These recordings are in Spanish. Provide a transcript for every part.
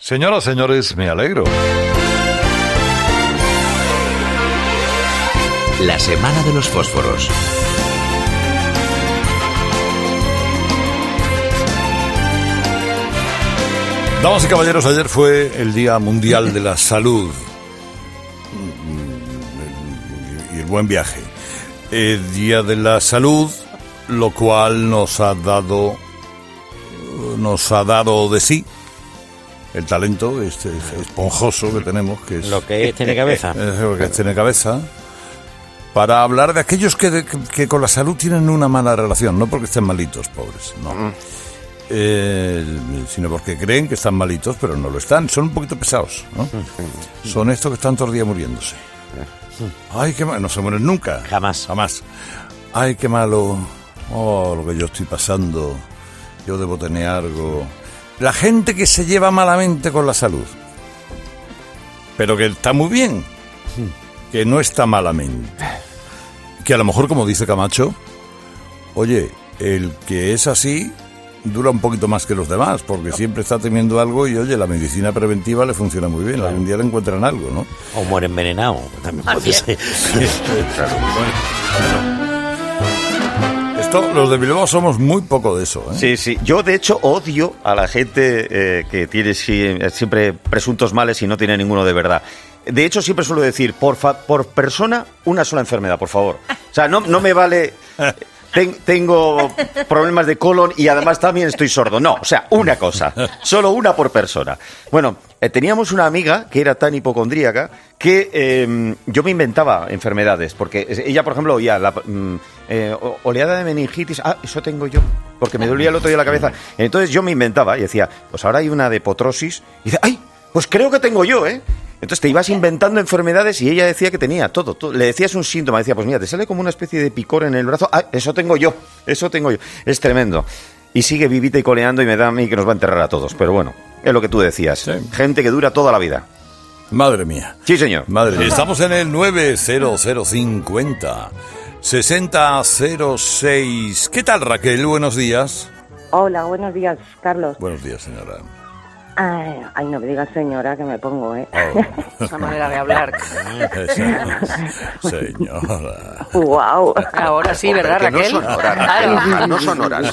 Señoras, señores, me alegro. La semana de los fósforos. Damas y caballeros, ayer fue el Día Mundial de la Salud y el buen viaje. El Día de la Salud, lo cual nos ha dado de sí el talento esponjoso que tenemos, que es lo que tiene cabeza. Es lo que tiene cabeza, para hablar de aquellos que con la salud tienen una mala relación, no porque estén malitos, pobres, no. Sino porque creen que están malitos, pero no lo están. Son un poquito pesados, ¿no? Son estos que están todo el día muriéndose. Ay, qué malo, no se mueren nunca. Jamás. Ay, qué malo. Oh, lo que yo estoy pasando. Yo debo tener algo. La gente que se lleva malamente con la salud, pero que está muy bien, que no está malamente. Que a lo mejor, como dice Camacho, oye, el que es así dura un poquito más que los demás, porque siempre está temiendo algo y, oye, la medicina preventiva le funciona muy bien. Claro. Algún día le encuentran algo, ¿no? O muere envenenado, también puede ser. Claro, bueno. Los de Bilbao somos muy poco de eso, ¿eh? Sí. Yo, de hecho, odio a la gente que tiene siempre presuntos males y no tiene ninguno de verdad. De hecho, siempre suelo decir, por persona, una sola enfermedad, por favor. O sea, no me vale... Tengo problemas de colon y además también estoy sordo. No, o sea, una cosa. Solo una por persona. Bueno, teníamos una amiga que era tan hipocondríaca que yo me inventaba enfermedades. Porque ella, por ejemplo, oía oleada de meningitis. Ah, eso tengo yo. Porque me dolía el otro día la cabeza. Entonces yo me inventaba y decía, pues ahora hay una de potrosis. Y dice, ¡ay! Pues creo que tengo yo, ¿eh? Entonces te ibas inventando enfermedades y ella decía que tenía todo. Le decías un síntoma, decía, pues mira, te sale como una especie de picor en el brazo. Ah, eso tengo yo. Es tremendo. Y sigue vivita y coleando y me da a mí que nos va a enterrar a todos. Pero bueno, es lo que tú decías. Sí. Gente que dura toda la vida. Madre mía. Sí, señor. Madre mía. Estamos en el 90050 6006. ¿Qué tal, Raquel? Buenos días. Hola, buenos días, Carlos. Buenos días, señora. Ay, no me digas señora, que me pongo, ¿eh? Oh. Esa manera de hablar. Señora. Wow. Ahora sí, ¿verdad, Raquel? No son horas.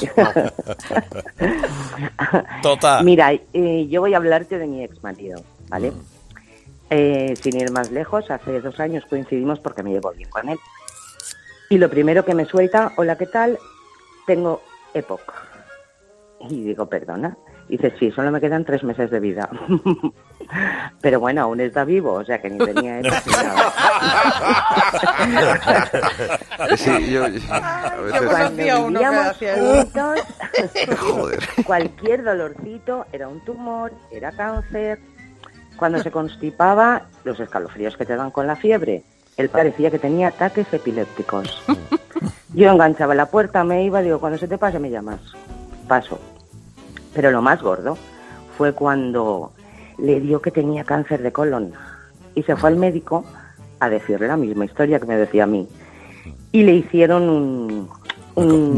Total. Mira, yo voy a hablarte de mi ex marido, ¿vale? Sin ir más lejos, hace 2 años coincidimos porque me llevo bien con él. Y lo primero que me suelta, hola, ¿qué tal? Tengo EPOC. Y digo, perdona. Dice, sí, solo me quedan 3 meses de vida. Pero bueno, aún está vivo, o sea que ni tenía EPOC ni nada. Sí, Cuando vivíamos juntos, cualquier dolorcito era un tumor, era cáncer. Cuando se constipaba, los escalofríos que te dan con la fiebre, él parecía que tenía ataques epilépticos. Yo enganchaba la puerta, me iba, digo, cuando se te pase me llamas. Paso. Pero lo más gordo fue cuando le dio que tenía cáncer de colon y se fue al médico a decirle la misma historia que me decía a mí. Y le hicieron un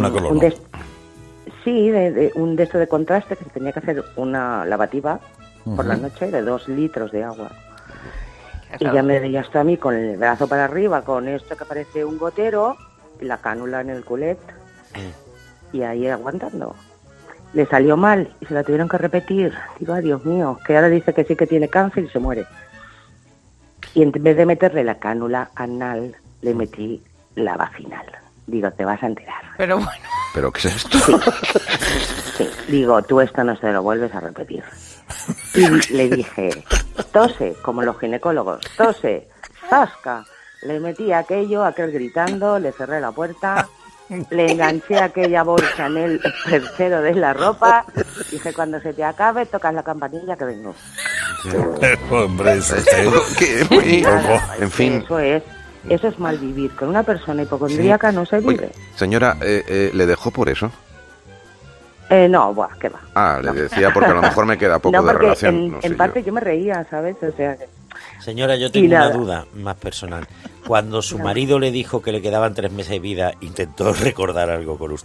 esto de contraste, que se tenía que hacer una lavativa por la noche de 2 litros de agua. Y ya me veía hasta a mí con el brazo para arriba, con esto que parece un gotero, la cánula en el culet y ahí aguantando. Le salió mal y se la tuvieron que repetir. Digo, ay, Dios mío, que ahora dice que sí que tiene cáncer y se muere. Y en vez de meterle la cánula anal, le metí la vaginal. Digo, te vas a enterar. Pero bueno. ¿Pero qué es esto? Sí. Digo, tú esto no se lo vuelves a repetir. Y le dije, tose, como los ginecólogos, tose, zasca. Le metí aquel gritando, le cerré la puerta... Le enganché aquella bolsa en el tercero de la ropa. Dije, cuando se te acabe, tocas la campanilla que vengo. Hombre, eso en fin. Eso es mal vivir. Con una persona hipocondríaca no se vive. Oye, señora, ¿le dejó por eso? No, qué va. Le decía porque a lo mejor me queda poco de relación. En parte yo me reía, ¿sabes? O sea... Señora, yo tengo una duda más personal. Cuando su marido le dijo que le quedaban 3 meses de vida, ¿intentó recordar algo con usted?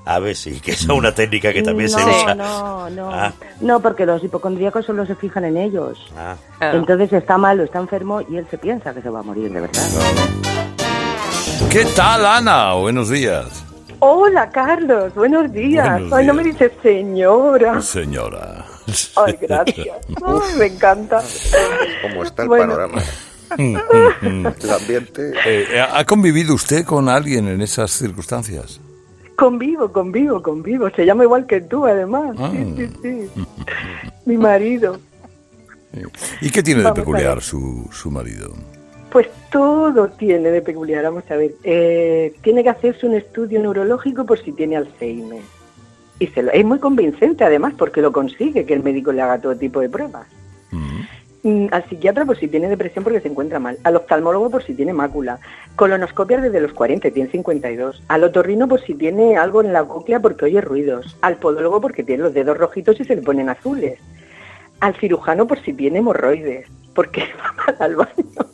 A ver, sí, que eso es una técnica que también se usa. No, porque los hipocondríacos solo se fijan en ellos. Claro. Entonces está malo, está enfermo y él se piensa que se va a morir, de verdad. ¿Qué tal, Ana? Buenos días. Hola, Carlos, buenos días. Buenos Ay, no días. me dices señora. Señora. Ay, gracias. Ay, me encanta. ¿Cómo está el Bueno. panorama? El ambiente. ¿Ha convivido usted con alguien en esas circunstancias? Convivo. Se llama igual que tú, además. Ah. Sí. Mi marido. ¿Y qué tiene de Vamos a peculiar ver. su marido? Pues todo tiene de peculiar. Vamos a ver. Tiene que hacerse un estudio neurológico por si tiene Alzheimer. Y es muy convincente, además, porque lo consigue que el médico le haga todo tipo de pruebas. Al psiquiatra por si tiene depresión porque se encuentra mal, al oftalmólogo por si tiene mácula, colonoscopia desde los 40 y tiene 52, al otorrino por si tiene algo en la cóclea porque oye ruidos, al podólogo porque tiene los dedos rojitos y se le ponen azules, al cirujano por si tiene hemorroides, porque va mal al baño.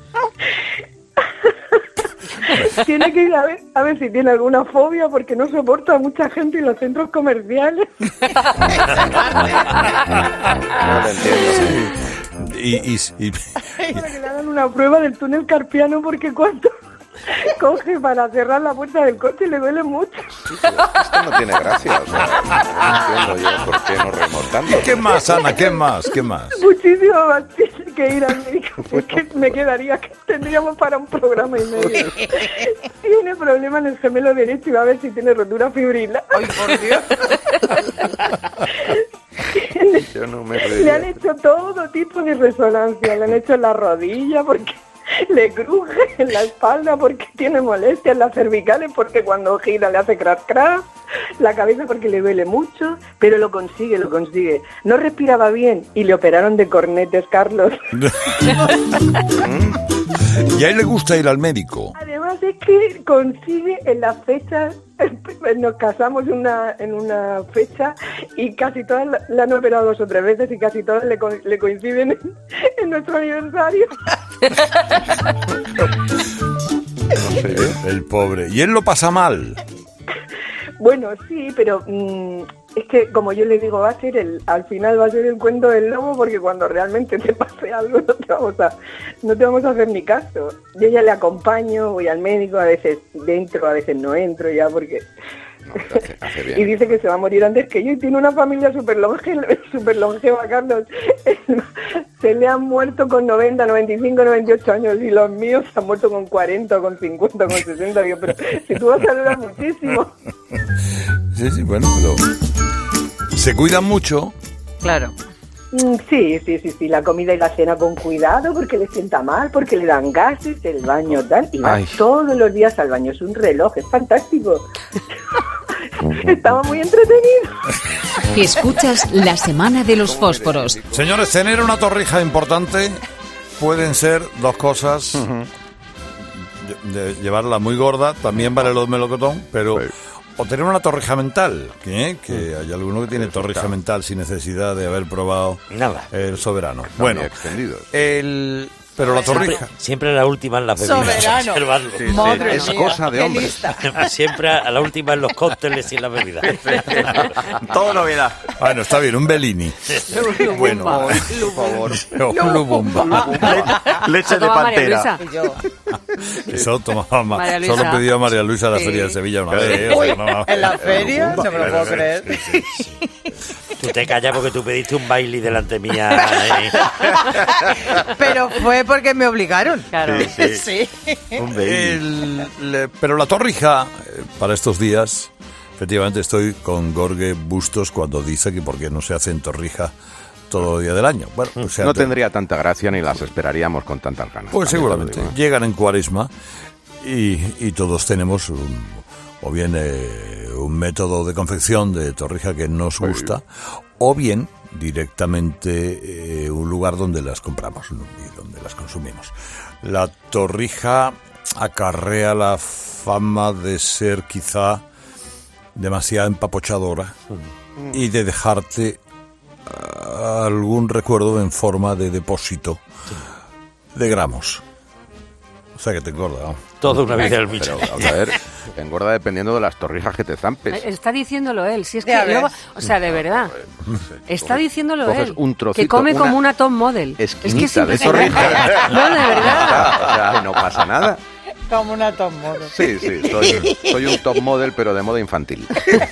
Tiene que ir a ver si tiene alguna fobia porque no soporta a mucha gente en los centros comerciales. No te entiendo. Para que le hagan una prueba del túnel carpiano porque cuando coge para cerrar la puerta del coche le duele mucho. Esto no tiene gracia, o sea, no entiendo yo por qué nos reímos tanto. ¿Qué más, Ana? ¿Qué más? Muchísimo más tiene que ir al médico. Es que me quedaría que tendríamos para un programa y medio. Tiene problema en el gemelo derecho y va a ver si tiene rotura fibrila. Ay, por Dios. Yo no me Le reiría. han hecho todo tipo de resonancia. Le han hecho en la rodilla porque le cruje, en la espalda porque tiene molestias, en las cervicales porque cuando gira le hace crash crash, la cabeza porque le duele mucho, pero lo consigue. No respiraba bien y le operaron de cornetes, Carlos. ¿Y a él le gusta ir al médico? Además es que consigue en las fechas, nos casamos en una fecha y casi todas la han operado 2 o 3 veces y casi todas le coinciden en nuestro aniversario. No sé yo. El pobre. ¿Y él lo pasa mal? Bueno, sí, pero es que como yo le digo, al final va a ser el cuento del lobo porque cuando realmente te pase algo no te vamos a hacer ni caso. Yo ya le acompaño, voy al médico, a veces dentro, a veces no entro ya porque... No, hace bien. Y dice que se va a morir antes que yo y tiene una familia súper longeva, Carlos. Se le han muerto con 90, 95, 98 años y los míos se han muerto con 40, con 50, con 60. Digo, pero si tú vas a durar muchísimo. Sí, bueno, pero... ¿Se cuidan mucho? Claro. Sí, la comida y la cena con cuidado porque le sienta mal, porque le dan gases, el baño tal, y va Ay. todos los días al baño, es un reloj, es fantástico. Estaba muy entretenido. Escuchas la semana de los fósforos. Señores, tener una torrija importante pueden ser 2 cosas. De llevarla muy gorda, también vale lo de melocotón, pero... Sí. O tener una torrija mental, que hay alguno que tiene torrija mental sin necesidad de haber probado Nada. el soberano. Están Bueno, muy extendidos. pero la torrija... Siempre la última en las bebidas. Soberano. Observadlo. Sí, sí, Madre es mía, cosa de qué hombre. lista. Siempre a la última en los cócteles y en las bebidas. Todo novedad. Bueno, está bien, un Bellini. Bueno, Por favor. un Lubumba. Leche de Toma, María pantera. Luisa. Y yo. Eso tomaba María Luisa. solo pidió a María Luisa a la Sí. Feria de Sevilla una vez. Uy, No. ¿en la feria? No me lo puedo creer. Tú te callas porque tú pediste un baile delante mía. Pero fue porque me obligaron. Claro. Sí. Pero la torrija, para estos días, efectivamente estoy con Gorge Bustos cuando dice que por qué no se hace en torrija todo el día del año. Bueno, o sea, No tendría tanta gracia ni las esperaríamos con tantas ganas. Pues también te lo seguramente. digo, ¿eh? Llegan en Cuaresma y todos tenemos o bien un método de confección de torrija que nos gusta, o bien directamente un lugar donde las compramos y donde las consumimos. La torrija acarrea la fama de ser quizá demasiado empapochadora y de dejarte algún recuerdo en forma de depósito de gramos. O sea que te engorda, ¿no? Toda una vida el Michel. Pero, vamos a ver, engorda dependiendo de las torrijas que te zampes. Está diciéndolo él, si es que Ya luego, ves. o sea, de verdad. Está diciéndolo Coges él. un trocito, que come como una una top model. Es que es esquinita de impresionante. torrija. No, de verdad. O sea, no pasa nada. Como una top model. Sí, soy un top model, pero de moda infantil.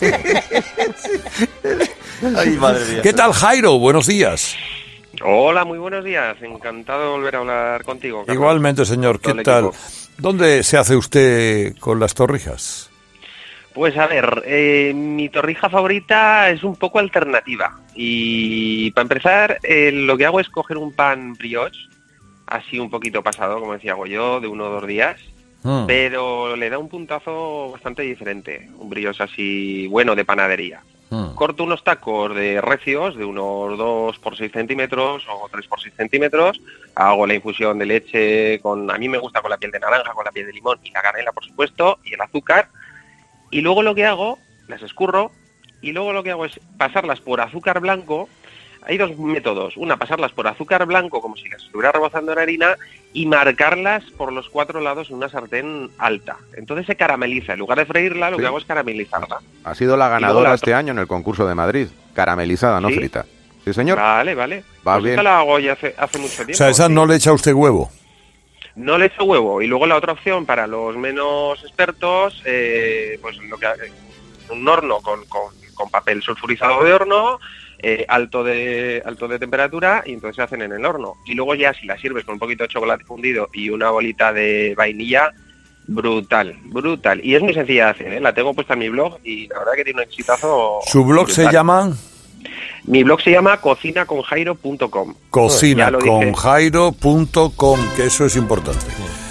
Ay, madre mía. ¿Qué tal, Jairo? Buenos días. Hola, muy buenos días. Encantado de volver a hablar contigo, Carlos. Igualmente, señor. Todo ¿Qué el tal? equipo. ¿Dónde se hace usted con las torrijas? Pues a ver, mi torrija favorita es un poco alternativa. Y para empezar, lo que hago es coger un pan brioche, así un poquito pasado, como decía yo, de 1 o 2 días. Pero le da un puntazo bastante diferente. Un brioche así bueno de panadería. Corto unos tacos de recios de unos 2 por 6 centímetros o 3 por 6 centímetros. Hago la infusión de leche a mí me gusta con la piel de naranja, con la piel de limón y la canela, por supuesto, y el azúcar. Y luego lo que hago, las escurro, y luego lo que hago es pasarlas por azúcar blanco. Hay 2 métodos. Una, pasarlas por azúcar blanco como si las estuviera rebozando en harina y marcarlas por los 4 lados en una sartén alta. Entonces se carameliza. En lugar de freírla, lo que hago es caramelizarla. Ha sido la Y luego ganadora la este año en el concurso de Madrid. Caramelizada, no ¿Sí? frita. Sí, señor. Vale. Va Pues bien. esta la hago ya hace mucho tiempo. O sea, esa sí. no le echa usted huevo. No le echo huevo. Y luego la otra opción para los menos expertos, pues lo que un horno con papel sulfurizado de horno, alto de temperatura, y entonces se hacen en el horno. Y luego ya si la sirves con un poquito de chocolate fundido y una bolita de vainilla, brutal. Y es muy sencilla de hacer, ¿eh? La tengo puesta en mi blog y la verdad que tiene un exitazo. ¿Su blog se brutal. llama? Mi blog se llama cocinaconjairo.com. Cocinaconjairo.com, que eso es importante.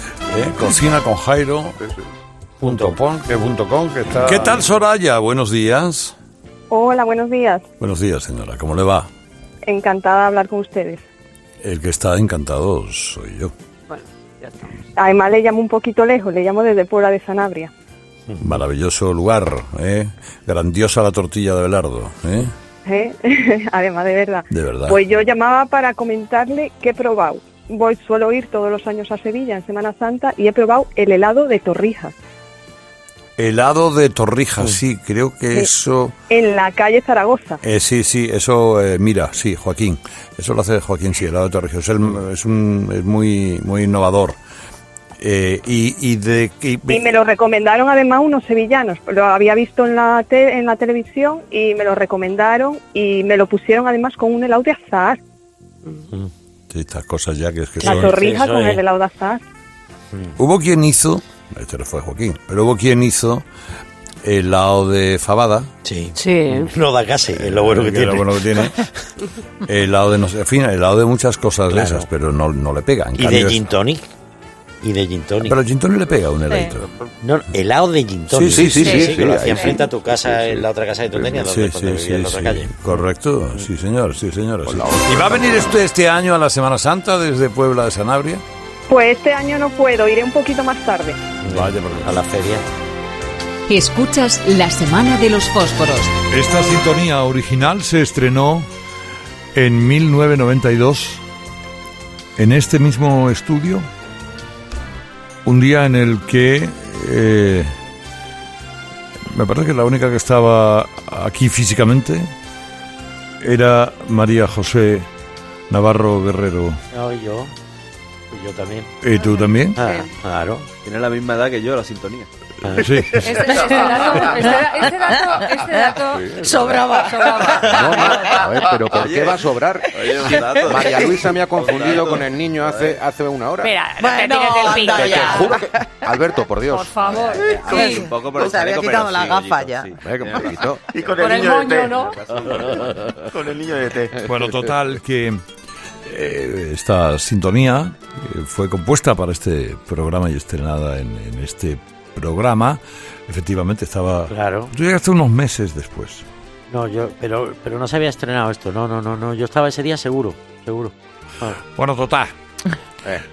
Cocinaconjairo.com, que está... ¿Qué tal, Soraya? Buenos días. Hola, buenos días. Buenos días, señora. ¿Cómo le va? Encantada de hablar con ustedes. El que está encantado soy yo. Bueno, ya está. Además le llamo un poquito lejos, le llamo desde Puebla de Sanabria. Maravilloso lugar, ¿eh? Grandiosa la tortilla de Belardo, ¿eh? Además, de verdad. De verdad. Pues yo llamaba para comentarle que he probado. Suelo ir todos los años a Sevilla en Semana Santa y he probado el helado de torrijas. Helado de torrijas, sí, creo que Sí. eso... En la calle Zaragoza. Sí, eso, mira, sí, Joaquín. Eso lo hace Joaquín, sí, helado de torrijas. Es muy innovador. Y me lo recomendaron además unos sevillanos. Lo había visto en la televisión y me lo recomendaron y me lo pusieron además con un helado de azahar. Sí, estas cosas ya que es que La son... torrija con el helado de azahar. Hubo quien hizo, este no fue Joaquín, pero hubo quien hizo helado de fabada. Sí. Sí. No da casi, es lo bueno que tiene. Lo bueno que tiene. Helado de, no sé, en fin, helado de muchas cosas Claro. de esas, pero no le pega. En Y cambio de gin tonic. Pero el gin tonic le pega un heladito. No, helado de gin tonic. Sí, que lo hacían sí. frente a tu casa, en la otra casa que tú tenías, donde vivías en la otra calle. Correcto, sí señor, sí señora. Sí. ¿Y va a venir usted este año a la Semana Santa desde Puebla de Sanabria? Pues este año no puedo, iré un poquito más tarde. Vaya, a la feria. Escuchas la Semana de los Fósforos. Esta sintonía original se estrenó en 1992 en este mismo estudio. Un día en el que me parece que la única que estaba aquí físicamente era María José Navarro Guerrero. No, yo también. ¿Y tú también? Ah, claro. Tiene la misma edad que yo, la sintonía. Sí. Este dato sobraba. A ver, pero ¿por qué va a sobrar? Oye, un dato. María Luisa me ha confundido con el niño hace 1 hora. Mira, Bueno, te tires del pico anda Te ya. juro que... Alberto, por Dios. Por favor. Sí. Un poco por el Pues se había chaleco, quitado pero la sí, gafa Goyito, ya. sí. Venga, un poquito. Y con Por el el niño de té. moño, ¿no? Con el niño de té. Bueno, total, que esta sintonía fue compuesta para este programa y estrenada en este programa. Efectivamente estaba... Claro. Tú llegaste unos meses después. No, pero no se había estrenado esto. No. Yo estaba ese día seguro. Ah. Bueno, total.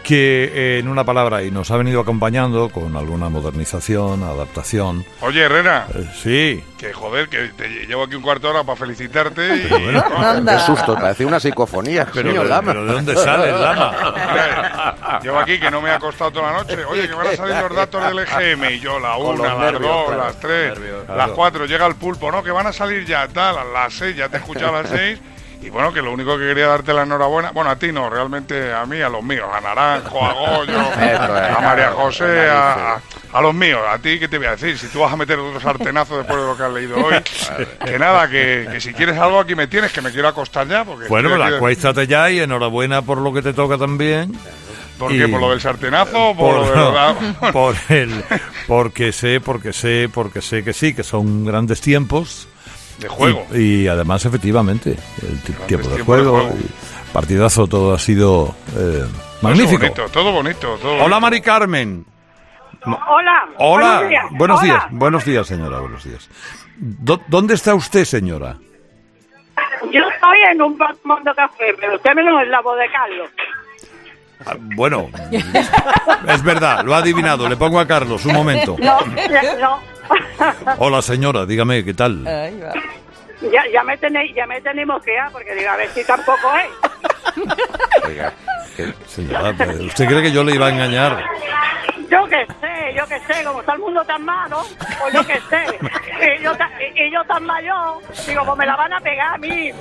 que en una palabra, y nos ha venido acompañando con alguna modernización, adaptación. Oye, Herrera. Sí. Que joder, que te llevo aquí un cuarto de hora para felicitarte y... Bueno, qué susto, parece una psicofonía. Pero ¿de dónde sale, Lama? Llevo aquí que no me ha costado toda la noche. Oye, que van a salir los datos del EGM. Y yo, la Con 1, los las nervios, 2, claro. las 3, Nervios, las 4. Llega el pulpo, ¿no? Que van a salir ya, tal, a las 6. Ya te he escuchado a las 6. Y bueno, que lo único que quería darte la enhorabuena, bueno, a ti no, realmente a mí, a los míos, a Naranjo, a Goyo, a María José, a los míos. A ti, ¿qué te voy a decir? Si tú vas a meter otro sartenazo después de lo que has leído hoy, que nada, que si quieres algo aquí me tienes, que me quiero acostar ya. Porque Bueno, pues acuéstate ya y enhorabuena por lo que te toca también. ¿Por qué? ¿Por lo del sartenazo o por lo de verdad? Porque sé que sí, que son grandes tiempos. De juego. Y además, efectivamente, el tiempo de juego, partidazo, todo ha sido magnífico. Todo bonito. Hola, Mari Carmen. Hola. Hola. Buenos días. Buenos días, señora. Buenos días. ¿Dónde está usted, señora? Yo estoy en un Mundo Café, pero usted me lo es la voz de Carlos. Bueno, es verdad, lo ha adivinado. Le pongo a Carlos, un momento. No. Hola, señora, dígame, ¿qué tal? Ya me tenéis moqueada, porque digo, a ver si tampoco es. Oiga, señora, ¿usted cree que yo le iba a engañar? Yo que sé, como está el mundo tan malo, pues yo que sé. Y yo tan mayor, digo, pues me la van a pegar a mí.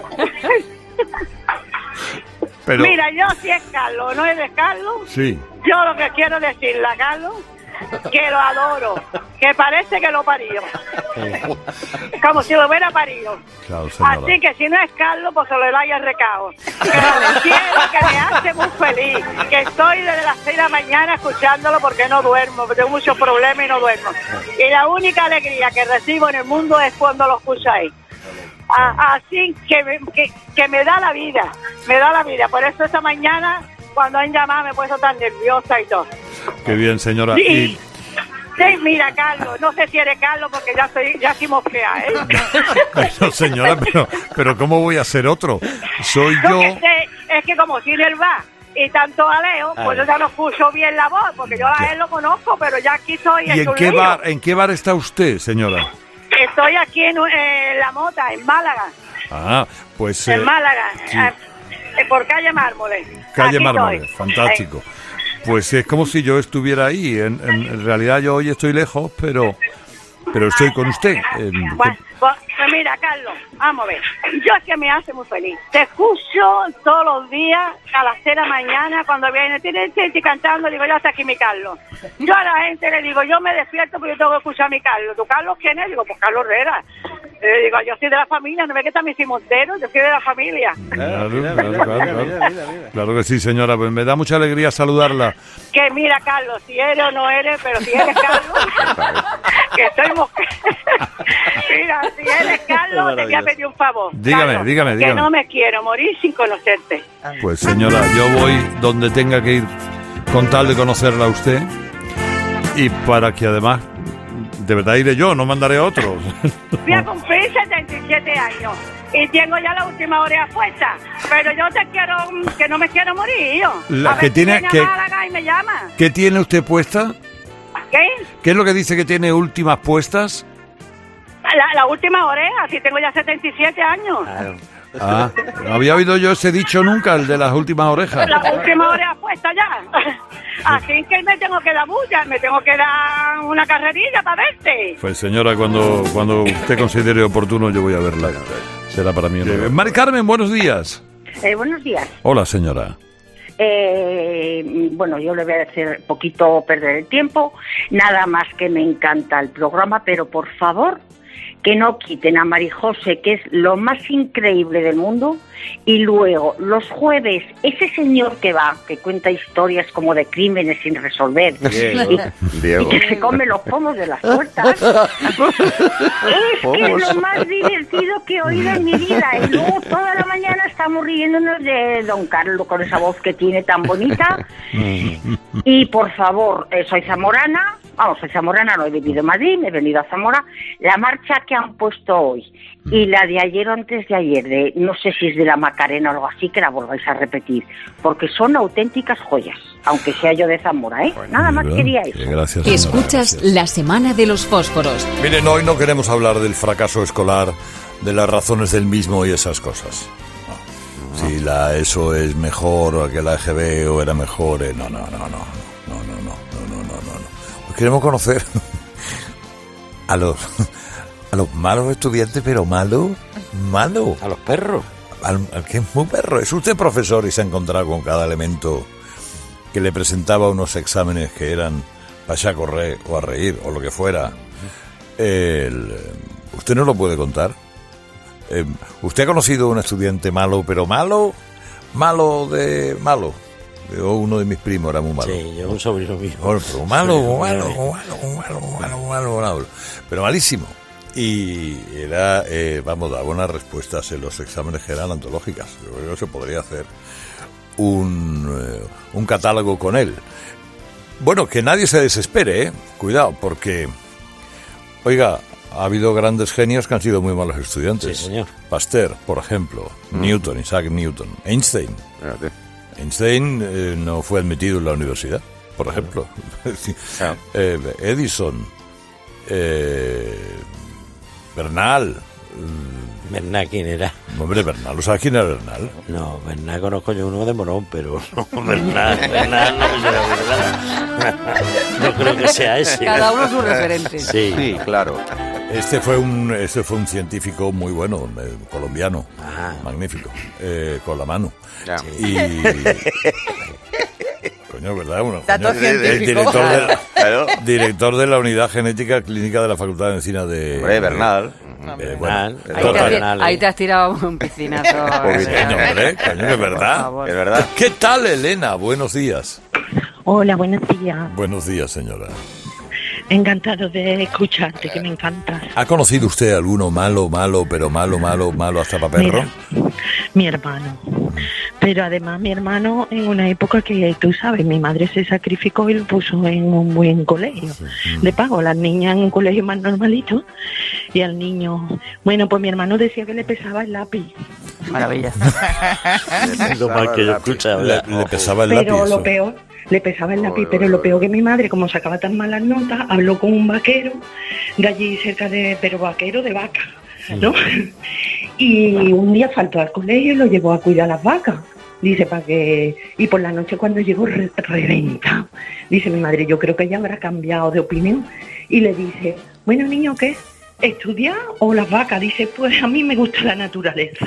Pero... Mira, yo si es Carlos, no eres Carlos. Sí. Yo lo que quiero decirle a Carlos, que lo adoro, que parece que lo parió. Como si lo hubiera parido. Claro, señora. Así que si no es Carlos, pues se le vaya el recado. Que lo quiero, que me hace muy feliz. Que estoy desde las 6 de la mañana escuchándolo porque no duermo, porque tengo muchos problemas y no duermo. Y la única alegría que recibo en el mundo es cuando lo escucháis. Así que me da la vida, Por eso esta mañana, cuando han llamado, me he puesto tan nerviosa y todo. Qué bien, señora. Sí, mira, Carlos, no sé si eres Carlos porque ya estoy mosqueada, ¿eh? No, señora, pero ¿cómo voy a ser otro? Soy yo. Que sé, es que como si él va y tanto a Leo, pues yo ya no escucho bien la voz, porque yo a él lo conozco, pero ya aquí estoy. ¿Y en qué bar está usted, señora? Estoy aquí en La Mota, en Málaga. Ah, pues... en Málaga, sí. Por calle Mármoles. Calle Aquí Mármoles, estoy. fantástico. Pues es como si yo estuviera ahí. En realidad yo hoy estoy lejos, pero estoy con usted. Pues mira, Carlos, vamos a ver. Yo es que me hace muy feliz. Te escucho todos los días a las 6 de la mañana cuando viene estoy cantando, digo, ya está aquí mi Carlos. Yo a la gente le digo, yo me despierto porque yo tengo que escuchar a mi Carlos. ¿Tu Carlos quién es? Digo, pues Carlos Herrera. Le digo, yo soy de la familia, no ve que está mi Montero, yo soy de la familia. Claro que sí, señora, pues me da mucha alegría saludarla. Que mira, Carlos, si eres o no eres, pero si eres Carlos, que estoy mira, si eres Carlos, te voy a pedir un favor. Dígame. Que no me quiero morir sin conocerte. Pues señora, yo voy donde tenga que ir con tal de conocerla a usted y para que además, de verdad iré yo, no mandaré a otros. Voy a cumplir 77 años y tengo ya la última oreja puesta, pero yo que no me quiero morir yo. La a ver que si tiene viene a Málaga y me llama. ¿Qué tiene usted puesta? ¿Qué? ¿Qué es lo que dice que tiene últimas puestas? La última oreja, si tengo ya 77 años. Ah, no había oído yo ese dicho nunca, el de las últimas orejas. La última oreja puesta ya. Así que me tengo que dar bulla, me tengo que dar una carrerilla para verte. Pues señora, cuando usted considere oportuno yo voy a verla. Será para mí. Mari Carmen, buenos días. Buenos días. Hola, señora. Bueno, yo le voy a decir poquito perder el tiempo. Nada más que me encanta el programa, pero por favor, que no quiten a Marijose, que es lo más increíble del mundo, y luego los jueves ese señor que va, que cuenta historias como de crímenes sin resolver y que se come los pomos de las puertas, es lo más divertido que he oído en mi vida. Y luego toda la mañana estamos riéndonos de don Carlos con esa voz que tiene tan bonita. Y por favor, soy zamorana, Vamos, soy zamorana, no he vivido en Madrid, me he venido a Zamora. La marcha que han puesto hoy y la de ayer o antes de ayer, de no sé si es de la Macarena o algo así, que la volváis a repetir, porque son auténticas joyas, aunque sea yo de Zamora, ¿eh? Nada más quería eso. Gracias. Escuchas Gracias. La Semana de los Fósforos. Miren, hoy no queremos hablar del fracaso escolar, de las razones del mismo y esas cosas. No. Si la ESO es mejor o que la EGB o era mejor, no. Queremos conocer a los malos estudiantes, pero malo. A los perros. Al que es muy perro. Es usted profesor y se ha encontrado con cada elemento que le presentaba unos exámenes que eran para a correr o a reír o lo que fuera. ¿Usted no lo puede contar? ¿Usted ha conocido un estudiante malo, pero malo? Yo, uno de mis primos era muy malo. Sí, yo un sobrino mío. Pero malo. Pero malísimo. Y era, daba unas respuestas en los exámenes que eran antológicas. Yo creo que se podría hacer un catálogo con él. Bueno, que nadie se desespere, Cuidado, porque, oiga, ha habido grandes genios que han sido muy malos estudiantes. Sí, señor. Pasteur, por ejemplo, Newton, Isaac Newton, Einstein. Einstein no fue admitido en la universidad, por ejemplo. Edison, Bernal. ¿Bernal quién era? Hombre, Bernal, ¿lo sabes quién era Bernal? No, Bernal conozco yo uno de Morón, pero no, Bernal no me será Bernal. No creo que sea ese. Cada uno su referente. Sí, claro. Este fue un científico muy bueno, colombiano, magnífico, con la mano. Y coño, ¿verdad? El director de la unidad genética clínica de la Facultad de Medicina de Bernal. Ahí te has tirado un piscinazo. Coño, es verdad. ¿Qué tal, Elena? Buenos días. Hola, buenos días. Buenos días, señora. Encantado de escucharte, que me encanta. ¿Ha conocido usted alguno malo, pero malo hasta para perro? Mira, mi hermano. Pero además mi hermano en una época que, tú sabes, mi madre se sacrificó y lo puso en un buen colegio de pago. Las niñas en un colegio más normalito y al niño... Bueno, pues mi hermano decía que le pesaba el lápiz. Maravilla. Lo mal que yo escuchaba. Le pesaba el lápiz. Pero lo peor... Le pesaba el lápiz, pero lo peor que mi madre, como sacaba tan malas notas, habló con un vaquero de allí cerca pero vaquero de vaca, ¿no? Y un día faltó al colegio y lo llevó a cuidar las vacas. Dice, para que... Y por la noche cuando llegó, reventado. Dice mi madre, yo creo que ella habrá cambiado de opinión. Y le dice, bueno, niño, ¿qué? ¿Estudiar o las vacas? Dice, pues a mí me gusta la naturaleza.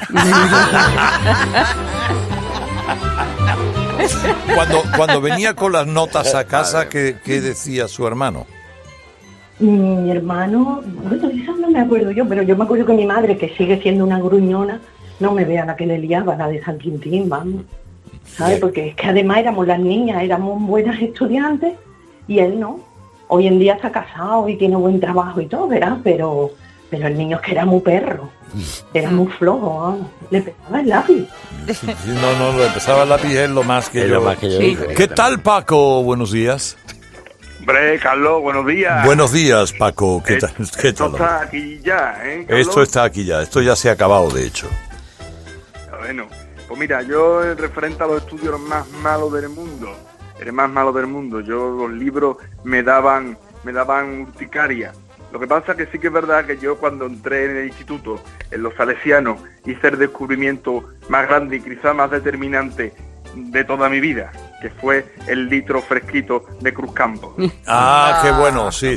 Cuando venía con las notas a casa, ¿qué decía su hermano? Mi hermano, bueno, eso no me acuerdo yo, pero yo me acuerdo que mi madre, que sigue siendo una gruñona, no me vea la que le liaba, la de San Quintín, vamos. ¿Sabes? Porque es que además éramos las niñas, éramos buenas estudiantes y él no. Hoy en día está casado y tiene buen trabajo y todo, ¿verdad? Pero el niño es que era muy perro, era muy flojo, vamos. Le pesaba el lápiz. No, le pesaba el lápiz es lo más que yo. Sí. ¿Qué tal, Paco? Buenos días. Hombre, Carlos, buenos días. Buenos días, Paco. ¿Qué tal? Esto está aquí ya, ¿eh, Carlos? Esto está aquí ya. Esto ya se ha acabado, de hecho. Bueno, pues mira, yo referente a los estudios más malos del mundo, el más malo del mundo, yo los libros me daban urticaria. Lo que pasa es que sí que es verdad que yo cuando entré en el instituto, en los salesianos, hice el descubrimiento más grande y quizá más determinante de toda mi vida, que fue el litro fresquito de Cruzcampo. Qué bueno, sí.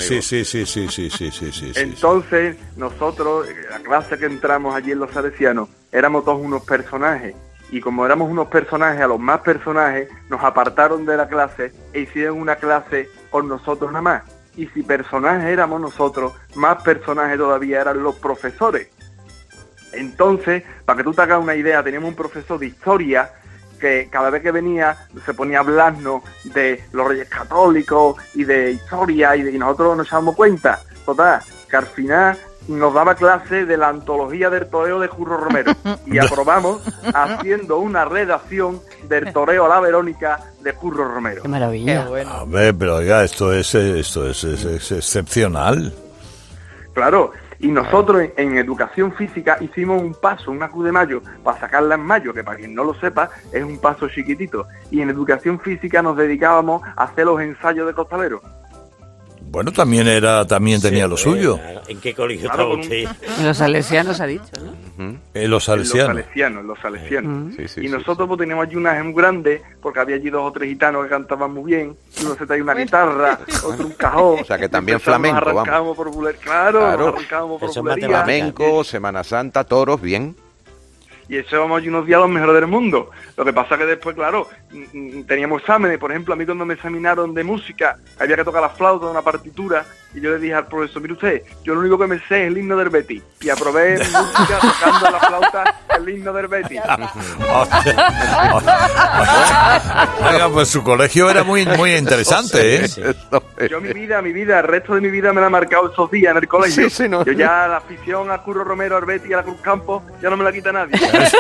Entonces, nosotros, la clase que entramos allí en los salesianos, éramos todos unos personajes. Y como éramos unos personajes, a los más personajes, nos apartaron de la clase e hicieron una clase con nosotros nada más. Y si personajes éramos nosotros, más personajes todavía eran los profesores. Entonces, para que tú te hagas una idea, teníamos un profesor de historia que cada vez que venía se ponía a hablarnos de los reyes católicos y de historia y nosotros nos echábamos cuenta. Total, que al final nos daba clase de la antología del toreo de Curro Romero y aprobamos haciendo una redacción del toreo a la Verónica de Curro Romero. Qué maravilla. Qué bueno. A ver, pero oiga, esto es excepcional. Claro, y nosotros en educación física hicimos un paso, una Q de mayo, para sacarla en mayo, que para quien no lo sepa, es un paso chiquitito. Y en educación física nos dedicábamos a hacer los ensayos de costalero. Bueno, también tenía lo suyo. ¿En qué colegio estaba usted? En los salesianos ha dicho, ¿no? En los salesianos. En los salesianos. Y nosotros pues teníamos allí una muy grande, porque había allí 2 o 3 gitanos que cantaban muy bien. Uno se traía una guitarra, otro un cajón. O sea, que también flamenco, arrancábamos por bulería. Claro, arrancábamos por bulería. Flamenco, Semana Santa, toros, bien. Y echábamos allí unos días los mejores del mundo. Lo que pasa que después, claro, teníamos exámenes. Por ejemplo, a mí cuando me examinaron de música, había que tocar la flauta de una partitura. Y yo le dije al profesor, mire usted, yo lo único que me sé es el himno del Betis. Y aprobé música tocando la flauta el himno del Betis. Oiga, pues su colegio era muy interesante, ¿eh? Yo mi vida, el resto de mi vida me la ha marcado esos días en el colegio. Yo ya la afición a Curro Romero, al Betis y a la Cruz Campo, ya no me la quita nadie.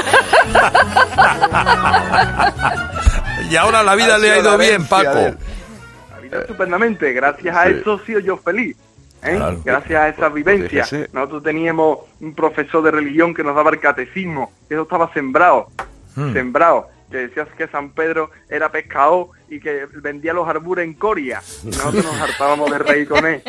Y ahora la vida le ha ido bien, Paco. Estupendamente, gracias a eso he sido yo feliz, Claro. Gracias a esa vivencia. Nosotros teníamos un profesor de religión que nos daba el catecismo, que eso estaba sembrado, que decía que San Pedro era pescador y que vendía los arbures en Coria. Nosotros nos hartábamos de reír con él.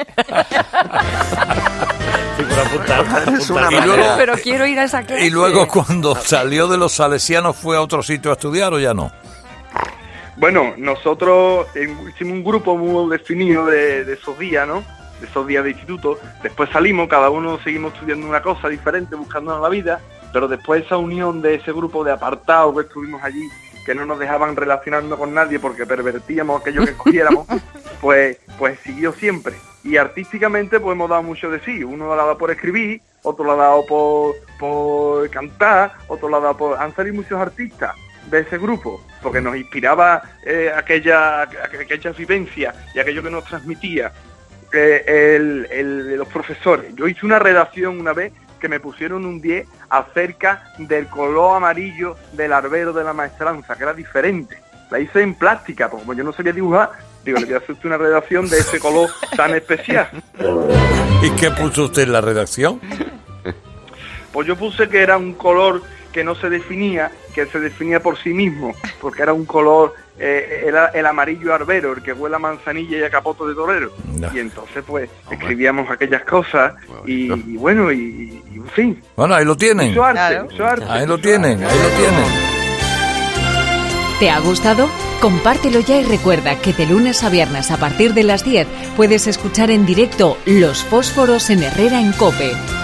Pero quiero ir a esa clase. Y luego cuando salió de los salesianos, ¿fue a otro sitio a estudiar o ya no? Bueno, nosotros hicimos un grupo muy definido de esos días, ¿no? De esos días de instituto. Después salimos, cada uno seguimos estudiando una cosa diferente, buscándonos la vida, pero después esa unión de ese grupo de apartados que estuvimos allí, que no nos dejaban relacionarnos con nadie porque pervertíamos aquello que cogiéramos, pues siguió siempre. Y artísticamente pues hemos dado mucho de sí. Uno lo ha dado por escribir, otro lo ha dado por cantar, otro lo ha dado por... Han salido muchos artistas de ese grupo, porque nos inspiraba aquella vivencia y aquello que nos transmitía los profesores. Yo hice una redacción una vez que me pusieron un 10 acerca del color amarillo del arbero de la maestranza, que era diferente. La hice en plástica, porque como yo no sabía dibujar, digo, le voy a hacer una redacción de ese color tan especial. ¿Y qué puso usted en la redacción? Pues yo puse que era un color que no se definía, que se definía por sí mismo, porque era un color, era el amarillo arbero, el que huele a manzanilla y a capoto de torero. No. Y entonces pues escribíamos aquellas cosas y bueno, y en fin. Bueno, ahí lo tienen. Mucho arte, mucho arte. Ahí lo tienen, ahí lo tienen. ¿Te ha gustado? Compártelo ya y recuerda que de lunes a viernes a partir de las 10 puedes escuchar en directo Los Fósforos en Herrera en COPE.